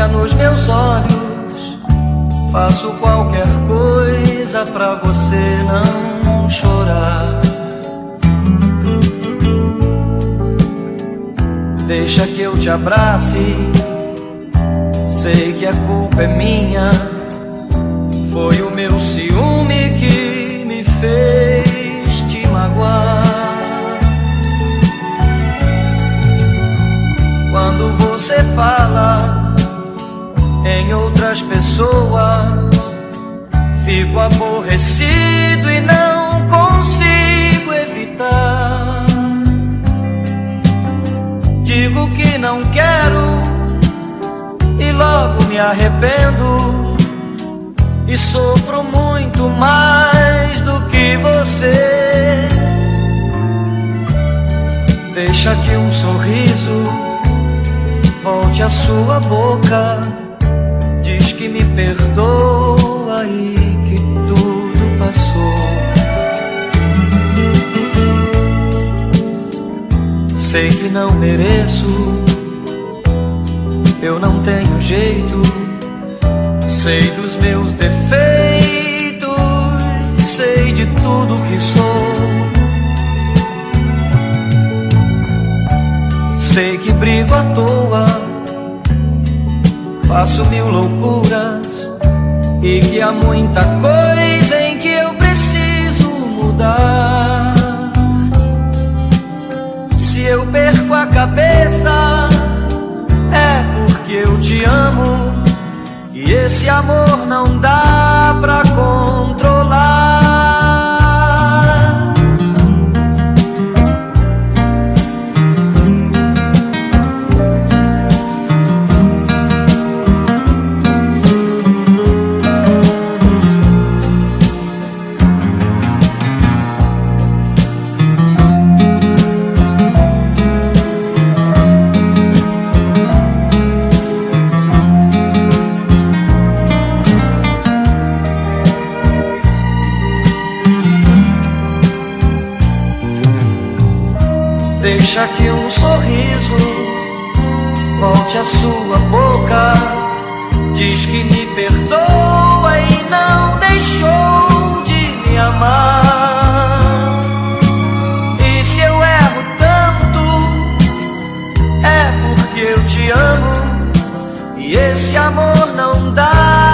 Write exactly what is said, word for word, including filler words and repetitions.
olha nos meus olhos, faço qualquer coisa pra você não chorar. Deixa que eu te abrace, sei que a culpa é minha. Foi o meu ciúme que me fez te magoar. Quando você fala em outras pessoas, fico aborrecido e não consigo evitar. Digo que não quero e logo me arrependo, e sofro muito mais do que você. Deixa que um sorriso volte à sua boca, diz que me perdoa e que tudo passou. Sei que não mereço, eu não tenho jeito, sei dos meus defeitos, sei de tudo que sou. Sei que brigo à toa, faço mil loucuras, e que há muita coisa em que eu preciso mudar. Se eu perco a cabeça, é porque eu te amo, e esse amor não dá pra controlar. Deixa que um sorriso volte à sua boca, diz que me perdoa e não deixou de me amar. E se eu erro tanto, é porque eu te amo, e esse amor não dá